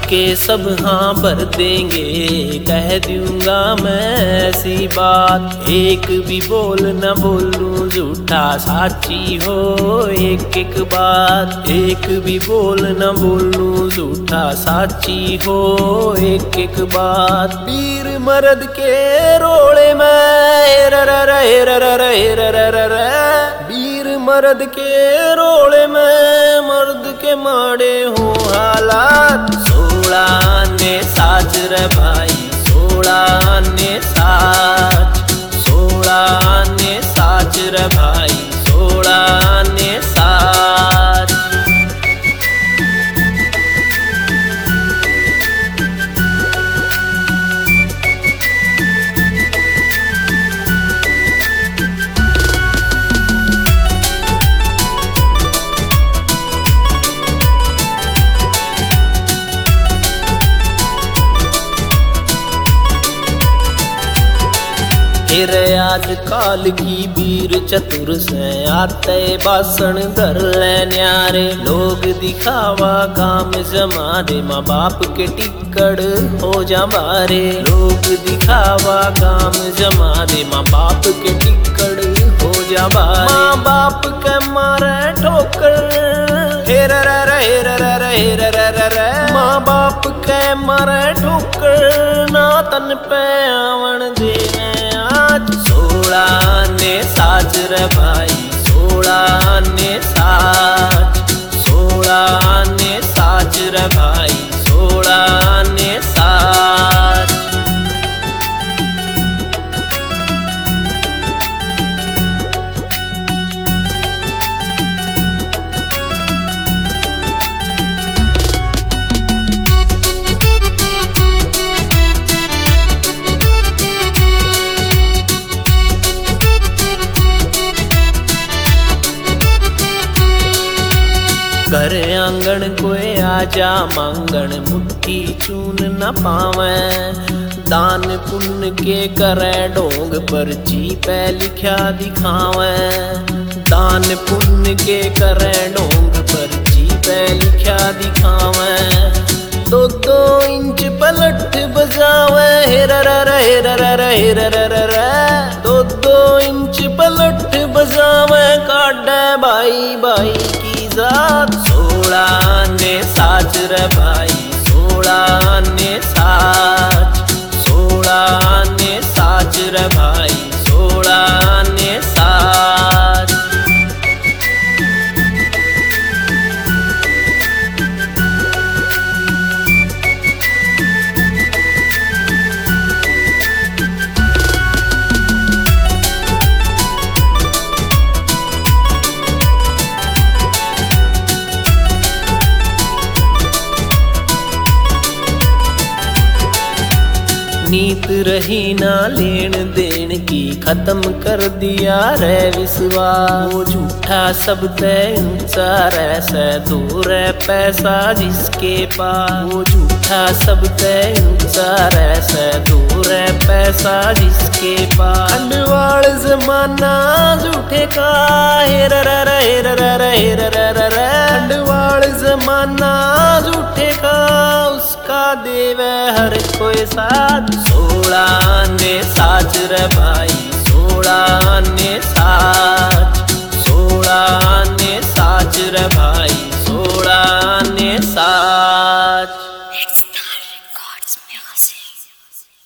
के सब हाँ भर देंगे, कह दूंगा मैं ऐसी बात। एक भी बोल न बोलूं झूठा, साची हो एक एक बात। एक भी बोल न बोलूं झूठा, साची हो एक एक बात। वीर मर्द के रोले में वीर मर्द के रोले में मर्द के माड़े हो हालात। 16 ने साज रे भाई, 16 ने साज, 16 ने साज रे भाई, 16 ने साज। फिर आज काल की वीर चतुर से आते बासन धर ले न्यारे। लोग दिखावा काम जमारे, माँ बाप के टिक्कड़ हो जा बारे। लोग दिखावा काम जमारे, माँ बाप के टिक्कड़ हो जा बारे। माँ बाप के मारे ठोकर माँ बाप के मारे ठोकर, ना तन पे आवन देने आज। 16 ने साज रे भाई, 16 ने साज, 16 ने साज रे भाई, 16 ने साज। घर आंगन कोई आजा मांगन, मुट्ठी चून न पावे। दान पुण्य के करे डोंग, पर्ची पे लिखा दिखावे। दान पुण्य के करे डोंग, पर्ची पे लिखा दिखावे। 2-2 इंच पलट बजावे, 2-2 इंच पलट बजावे। काटे भाई भाई की जात। 16 ने साज रे भाई, 16 ने साज, 16 ने साज रे भाई, 16 ने साज। नीत रही ना लेन देन की, खत्म कर दिया रे विश्वास। वो झूठा सब तय ऊंचा रे से दूर है पैसा जिसके पास। वो झूठा सब तय ऊंचा रे से दूर है पैसा जिसके पास। खंडवाल जमाना झूठे का, खंडवाल जमाना झूठे का, उसका देवे हर कोई साथ। 16 ने साज